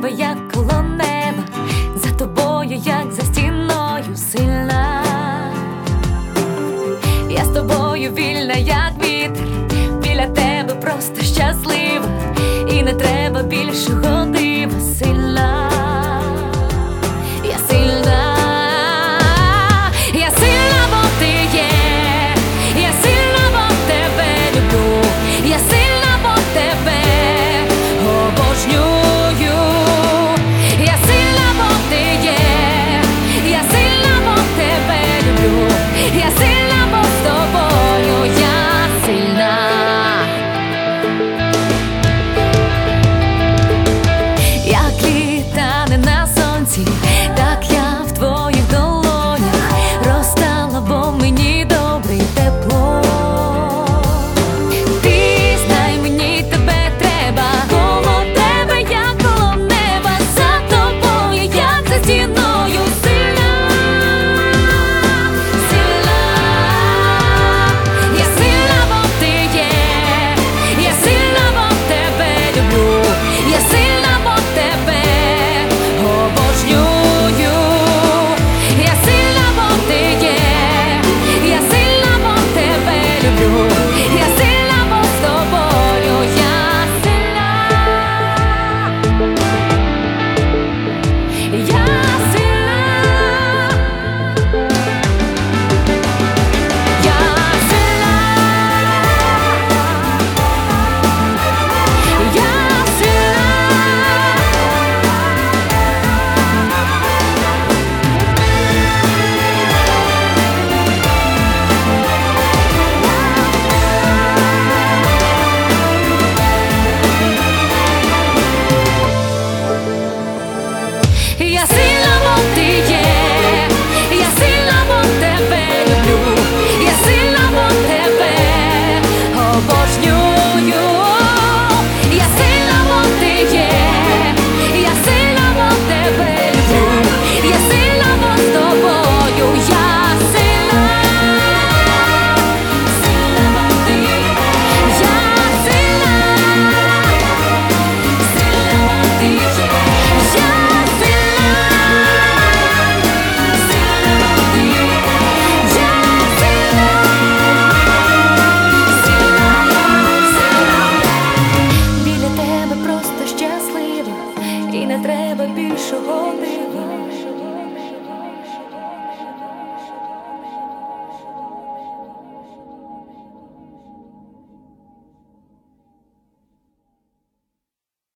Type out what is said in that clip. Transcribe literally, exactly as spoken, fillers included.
тебе, як коло неба, за тобою, як за стіною, сильна. Я з тобою вільна, як вітер, біля тебе просто щаслива, і не треба більшого дива, сильна. Я сильна, я сильна, бо ти є, я сильна, бо тебе люблю, я сильна, бо тебе обожнюю. Я сильна, бо ти є, я сильна, бо тебе люблю, я сильна, бо з тобою я сильна. Як літане на сонці, так я в твоїх долонях розтала, бо мені добре й тепло. Ти знай, мені тебе треба, коло тебе я коло неба, за тобою, як за стіною, сильна, сильна. Я сильна, бо ти є, я сильна, бо тебе люблю, я сильна, бо тебе обожнюю. Я сильна, бо ти є, я сильна, бо тебе люблю, я сильна, бо з тобою я сильна. Я сильна, я сильна, я сильна. Я сильна, бо ти є, я сильна, бо тебе люблю, я сильна, бо тебе обожнюю. Я сильна, бо ти є, я сильна, бо тебе люблю, я сильна, бо з тобою я сильна. Сильна, бо ти, я сильна, сильна, бо ти є, я біля тебе просто щаслива, і не треба більшого дива.